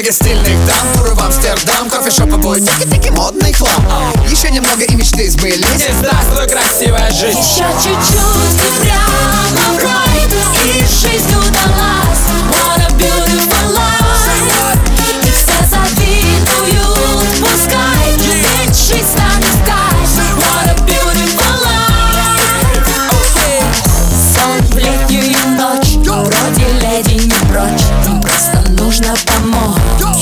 Много стильных дам, туры в Амстердам, кофешопы, бутики, модный хлам. Еще немного и мечты сбылись. И здравствуй, красивая жизнь. Еще чуть-чуть и прямо в рай, и жизнь удалась. What a beautiful life. И все завидуют, пускай, ведь жизнь станет в кайф. What a beautiful life. Сон в летнюю ночь, вроде леди не прочь, просто нужно помочь.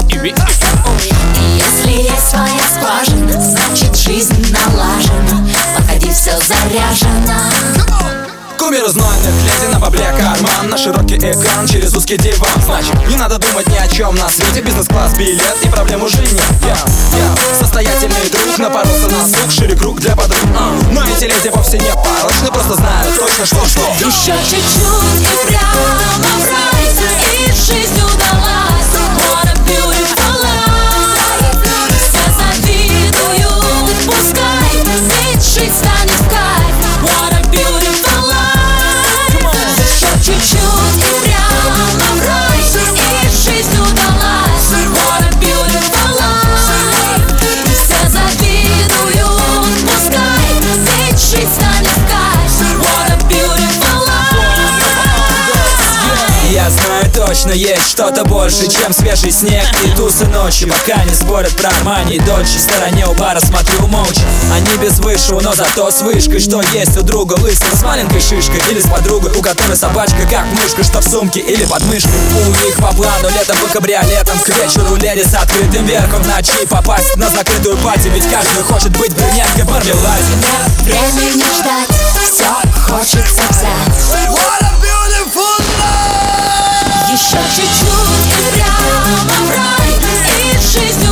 И если есть своя скважина, значит жизнь налажена. Походи, все заряжено. Кумир знойных, леди на бабле карман, на широкий экран через узкий диван. Значит, не надо думать ни о чем на свете. Бизнес-класс, билет и проблем уже нет. Состоятельный друг напоролся на сук, шире круг для подруг. Но эти леди вовсе не порочны, просто знают точно, что еще чуть-чуть и прямо в рай, и жизнь удалась. What a beautiful life. Все завидуют, пускай, ведь жизнь станет в кайф. What a beautiful life. Еще чуть-чуть и прямо в рай, и жизнь удалась. What a beautiful life. Все завидуют, пускай, ведь жизнь станет в кайф. What a beautiful life. Я знаю точно, есть что-то больше, чем свежий снег и тусы ночи. Пока не спорят про Армани и Дольче, в стороне у бара смотрю молча. Они без высшего, но зато с вышкой. Что есть у друга лысого с маленькой шишкой, или с подругой, у которой собачка как мышка, что в сумке или под мышкой. У них по плану летом по кабриолетам, к вечеру леди с открытым верхом, в ночи попасть на закрытую пати. Ведь каждый хочет быть брюнеткой в мармеладе. Нет времени ждать, все хочется взять. What a beautiful life. Еще чуть-чуть и прямо в рай, и жизнь